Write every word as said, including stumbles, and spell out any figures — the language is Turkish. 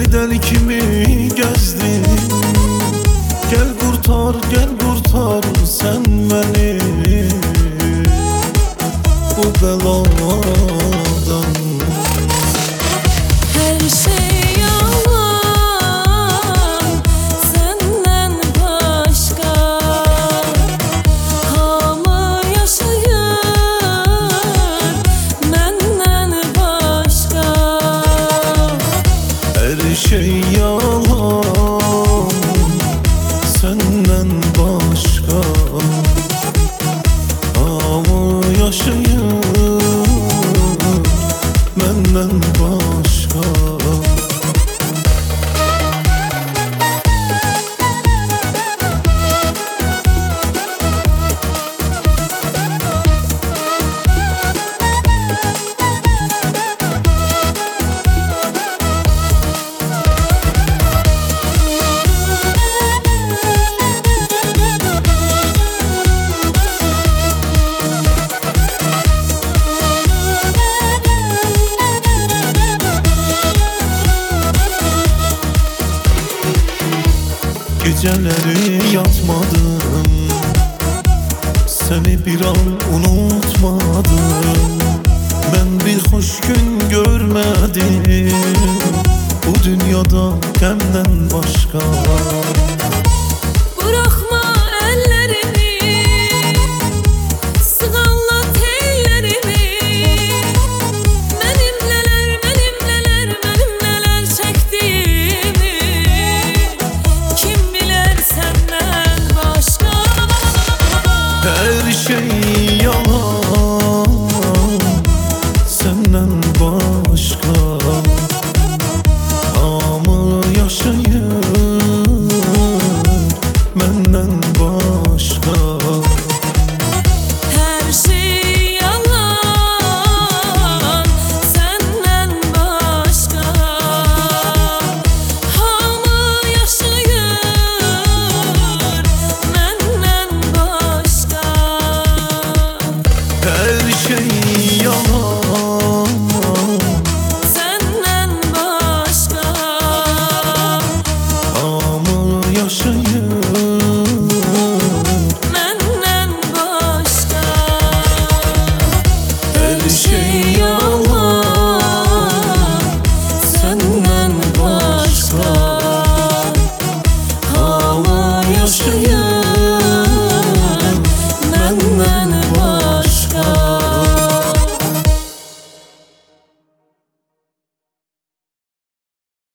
Deli deli kimi gezdim. Gel kurtar, gel kurtar sen beni bu beladan. Her şey yalan senden başka, hamı yaşayır menden başka. Her şey yalan senden başka, ama yaşayır benden başka. Geceleri yatmadım, seni bir an unutmadım. Ben bir hoş gün görmedim bu dünyada senden başka.